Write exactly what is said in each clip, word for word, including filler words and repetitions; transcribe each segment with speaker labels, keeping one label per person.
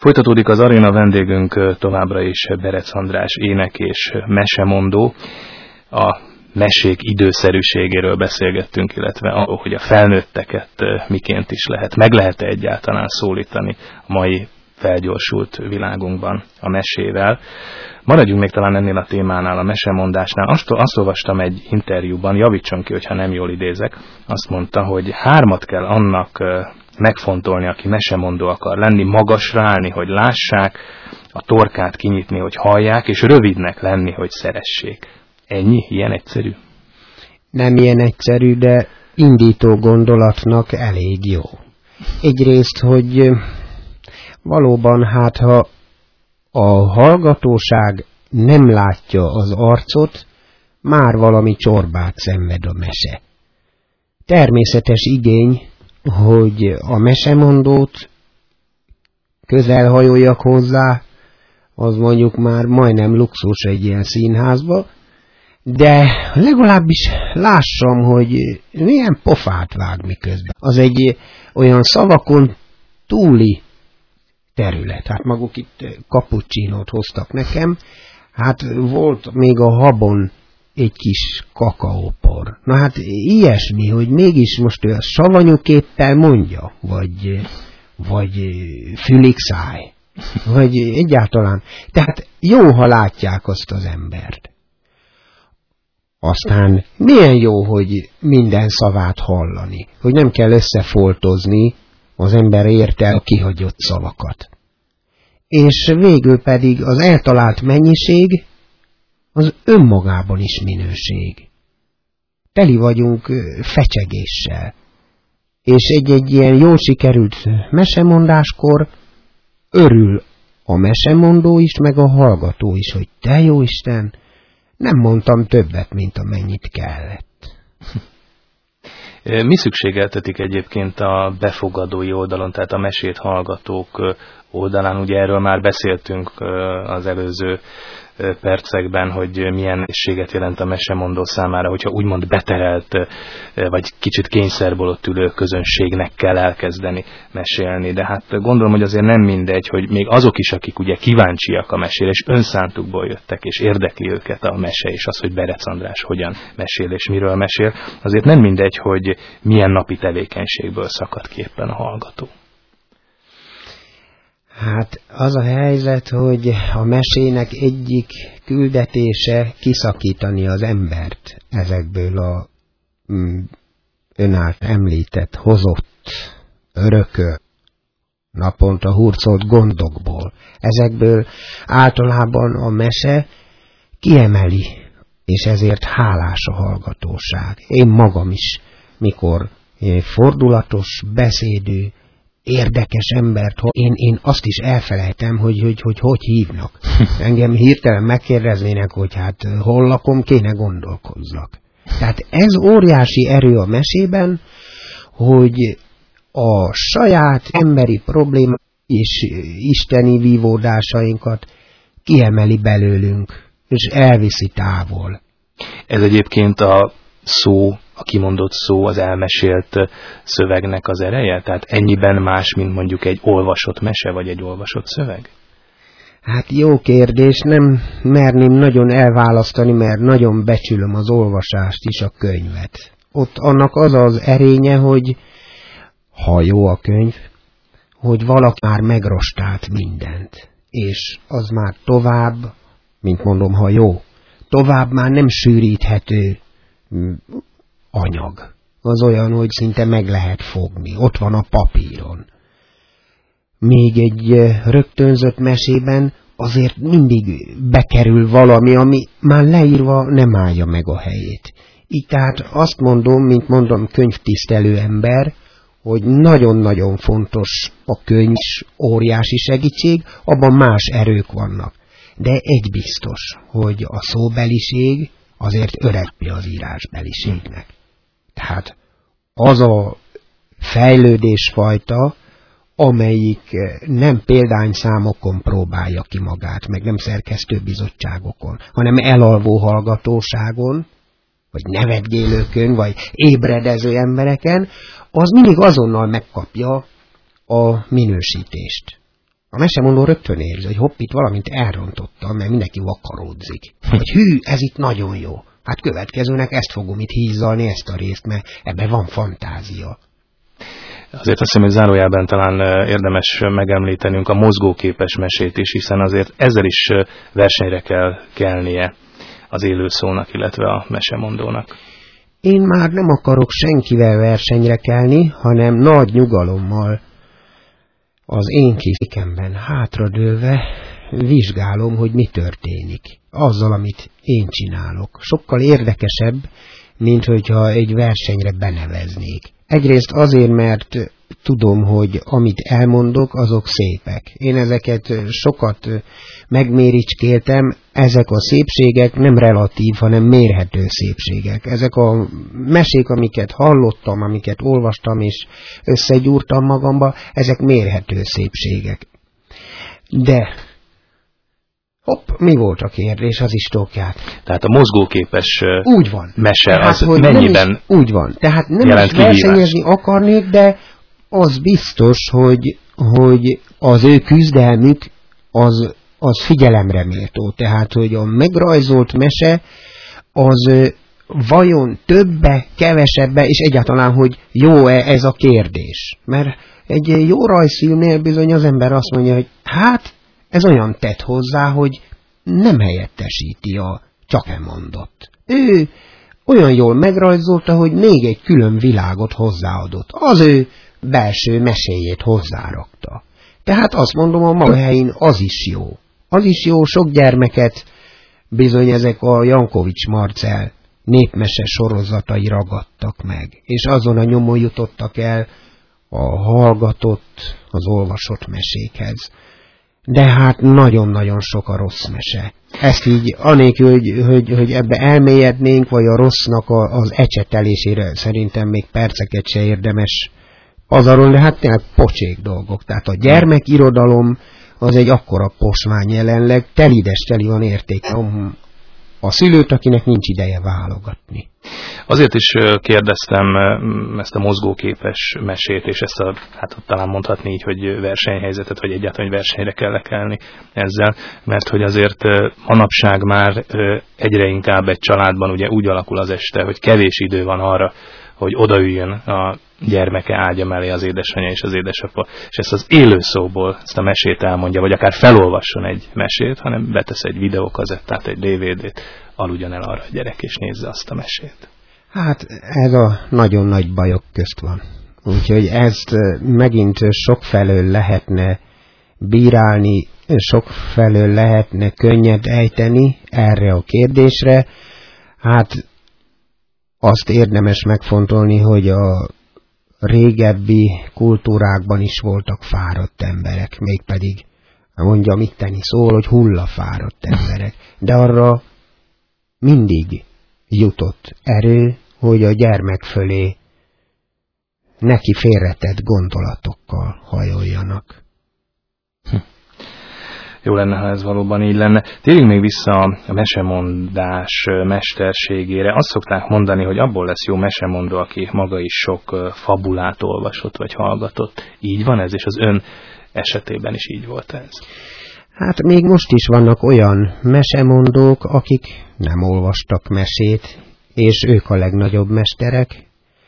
Speaker 1: Folytatódik az aréna, vendégünk továbbra is Berec András, ének és mesemondó. A mesék időszerűségéről beszélgettünk, illetve arról, hogy a felnőtteket miként is lehet, meg lehet-e egyáltalán szólítani a mai felgyorsult világunkban a mesével. Maradjunk még talán ennél a témánál, a mesemondásnál. Azt, azt olvastam egy interjúban, javítson ki, hogyha nem jól idézek, azt mondta, hogy hármat kell annak megfontolni, aki mesemondó akar lenni, magasra állni, hogy lássák, a torkát kinyitni, hogy hallják, és rövidnek lenni, hogy szeressék. Ennyi? Ilyen egyszerű?
Speaker 2: Nem ilyen egyszerű, de indító gondolatnak elég jó. Egyrészt, hogy valóban, hát ha a hallgatóság nem látja az arcot, már valami csorbát szenved a mese. Természetes igény, hogy a mesemondót közelhajoljak hozzá, az mondjuk már majdnem luxus egy ilyen színházba, de legalábbis lássam, hogy milyen pofát vág miközben. Az egy olyan szavakon túli terület. Hát maguk itt cappuccinót hoztak nekem, hát volt még a habon egy kis kakaópor. Na hát ilyesmi, hogy mégis most ő a savanyúképpel mondja, vagy, vagy fülig száj, vagy egyáltalán. Tehát jó, ha látják azt az embert. Aztán milyen jó, hogy minden szavát hallani, hogy nem kell összefoltozni, az ember érte a kihagyott szavakat. És végül pedig az eltalált mennyiség az önmagában is minőség. Teli vagyunk fecsegéssel, és egy-egy ilyen jól sikerült mesemondáskor örül a mesemondó is, meg a hallgató is, hogy te jó Isten, nem mondtam többet, mint amennyit kellett.
Speaker 1: Mi szükségeltetik egyébként a befogadói oldalon, tehát a mesét hallgatók oldalán? Ugye erről már beszéltünk az előző percekben, hogy milyen nehézséget jelent a mesemondó számára, hogyha úgymond beterelt, vagy kicsit kényszerből ott ülő közönségnek kell elkezdeni mesélni. De hát gondolom, hogy azért nem mindegy, hogy még azok is, akik ugye kíváncsiak a mesére, és önszántukból jöttek, és érdekli őket a mese, és az, hogy Berec András hogyan mesél, és miről mesél, azért nem mindegy, hogy milyen napi tevékenységből szakad ki éppen a hallgató.
Speaker 2: Hát az a helyzet, hogy a mesének egyik küldetése kiszakítani az embert ezekből a mm, ön által említett, hozott, örököl, naponta hurcolt gondokból. Ezekből általában a mese kiemeli, és ezért hálás a hallgatóság. Én magam is, mikor fordulatos, beszédű, érdekes embert, én, én azt is elfelejtem, hogy hogy, hogy hogy hívnak. Engem hirtelen megkérdeznének, hogy hát hol lakom, kéne gondolkozzak. Tehát ez óriási erő a mesében, hogy a saját emberi problémát és isteni vívódásainkat kiemeli belőlünk, és elviszi távol.
Speaker 1: Ez egyébként a szó, a kimondott szó, az elmesélt szövegnek az ereje? Tehát ennyiben más, mint mondjuk egy olvasott mese, vagy egy olvasott szöveg?
Speaker 2: Hát jó kérdés, nem merném nagyon elválasztani, mert nagyon becsülöm az olvasást is, a könyvet. Ott annak az az erénye, hogy ha jó a könyv, hogy valaki már megrostált mindent, és az már tovább, mint mondom, ha jó, tovább már nem sűríthető anyag. Az olyan, hogy szinte meg lehet fogni. Ott van a papíron. Még egy rögtönzött mesében azért mindig bekerül valami, ami már leírva nem állja meg a helyét. Így tehát azt mondom, mint mondom, könyvtisztelő ember, hogy nagyon-nagyon fontos a könyv, óriási segítség, abban más erők vannak. De egy biztos, hogy a szóbeliség azért öregpi az írásbeliségnek. Tehát az a fejlődésfajta, amelyik nem példányszámokon próbálja ki magát, meg nem szerkesztőbizottságokon, hanem elalvó hallgatóságon, vagy nevetgélőkön, vagy ébredező embereken, az mindig azonnal megkapja a minősítést. A mesemondó rögtön érzi, hogy hopp, itt valamint elrontottam, mert mindenki vakaródzik. Hogy hű, ez itt nagyon jó. Hát következőnek ezt fogom itt hízzalni, ezt a részt, mert ebben van fantázia.
Speaker 1: Azért azt hiszem, hogy zárójában talán érdemes megemlítenünk a mozgóképes mesét is, hiszen azért ezzel is versenyre kell kelnie az élőszónak, illetve a mesemondónak.
Speaker 2: Én már nem akarok senkivel versenyre kelni, hanem nagy nyugalommal az én kis székemben hátradőlve vizsgálom, hogy mi történik. Azzal, amit én csinálok. Sokkal érdekesebb, mint hogyha egy versenyre beneveznék. Egyrészt azért, mert tudom, hogy amit elmondok, azok szépek. Én ezeket sokat megméricskéltem, ezek a szépségek nem relatív, hanem mérhető szépségek. Ezek a mesék, amiket hallottam, amiket olvastam és összegyúrtam magamba, ezek mérhető szépségek. De... Hopp, mi volt a kérdés, az is tokját.
Speaker 1: Tehát a mozgóképes
Speaker 2: úgy van.
Speaker 1: mese
Speaker 2: Tehát,
Speaker 1: az mennyiben
Speaker 2: is, úgy van. Tehát nem is versenyezni akarnék, de az biztos, hogy, hogy az ő küzdelmük az, az figyelemre méltó. Tehát, hogy a megrajzolt mese az vajon többe, kevesebbe, és egyáltalán, hogy jó-e ez a kérdés. Mert egy jó rajzfilmnél bizony az ember azt mondja, hogy hát, ez olyan tett hozzá, hogy nem helyettesíti a csak elmondott. Ő olyan jól megrajzolta, hogy még egy külön világot hozzáadott. Az ő belső meséjét hozzárakta. Tehát azt mondom, a maga helyén az is jó. Az is jó, sok gyermeket bizony ezek a Jankovics Marcell népmese sorozatai ragadtak meg. És azon a nyomon jutottak el a hallgatott, az olvasott mesékhez. De hát nagyon-nagyon sok a rossz mese. Ezt így, anélkül, hogy, hogy, hogy ebbe elmélyednénk, vagy a rossznak a, az ecsetelésére szerintem még perceket se érdemes pazarolni, de hát tényleg pocsék dolgok. Tehát a gyermekirodalom az egy akkora posvány jelenleg, telides teli van értéke a szülőt, akinek nincs ideje válogatni.
Speaker 1: Azért is kérdeztem ezt a mozgóképes mesét, és ezt a, hát talán mondhatni így, hogy versenyhelyzetet, vagy egyáltalán, hogy versenyre kell kelni ezzel, mert hogy azért manapság már egyre inkább egy családban ugye úgy alakul az este, hogy kevés idő van arra, hogy odaüljön a gyermeke ágya mellé az édesanyja és az édesapa, és ezt az élőszóból, ezt a mesét elmondja, vagy akár felolvasson egy mesét, hanem betesz egy videókazettát, egy dé vé dét, aludjon el arra a gyerek, és nézze azt a mesét.
Speaker 2: Hát ez a nagyon nagy bajok közt van. Úgyhogy ezt megint sokfelől lehetne bírálni, sokfelől lehetne könnyed ejteni erre a kérdésre. Hát azt érdemes megfontolni, hogy a régebbi kultúrákban is voltak fáradt emberek, mégpedig, mondjam itteni szól, hogy hullafáradt emberek. De arra mindig jutott erő, hogy a gyermek fölé neki félretett gondolatokkal hajoljanak.
Speaker 1: Hm. Jó lenne, ha ez valóban így lenne. Térjünk még vissza a mesemondás mesterségére. Azt szokták mondani, hogy abból lesz jó mesemondó, aki maga is sok fabulát olvasott vagy hallgatott. Így van ez, és az ön esetében is így volt ez?
Speaker 2: Hát még most is vannak olyan mesemondók, akik nem olvastak mesét, és ők a legnagyobb mesterek.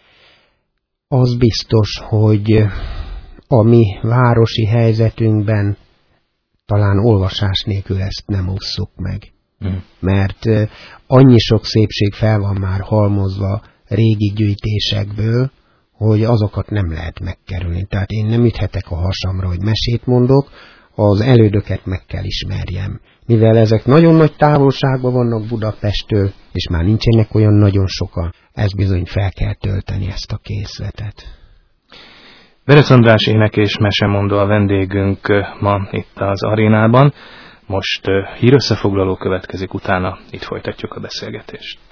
Speaker 2: Az biztos, hogy a mi városi helyzetünkben talán olvasás nélkül ezt nem ússzuk meg. Mm. Mert annyi sok szépség fel van már halmozva régi gyűjtésekből, hogy azokat nem lehet megkerülni. Tehát én nem üthetek a hasamra, hogy mesét mondok, az elődöket meg kell ismerjem. Mivel ezek nagyon nagy távolságban vannak Budapesttől, és már nincsenek olyan nagyon sokan, ez bizony fel kell tölteni ezt a készletet.
Speaker 1: Berec András ének és mesemondó a vendégünk ma itt az arénában. Most hírösszefoglaló következik, utána itt folytatjuk a beszélgetést.